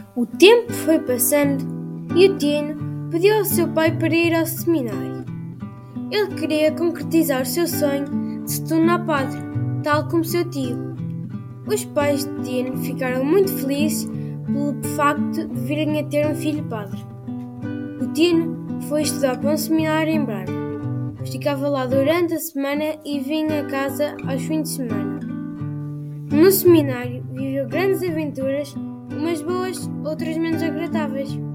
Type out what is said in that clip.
O tempo foi passando e o Tino pediu ao seu pai para ir ao seminário. Ele queria concretizar o seu sonho de se tornar padre, tal como seu tio. Os pais de Tino ficaram muito felizes pelo facto de virem a ter um filho padre. O Tino foi estudar para um seminário em Braga. Ficava lá durante a semana e vinha a casa aos fins de semana. No seminário viveu grandes aventuras, umas boas, outras menos agradáveis.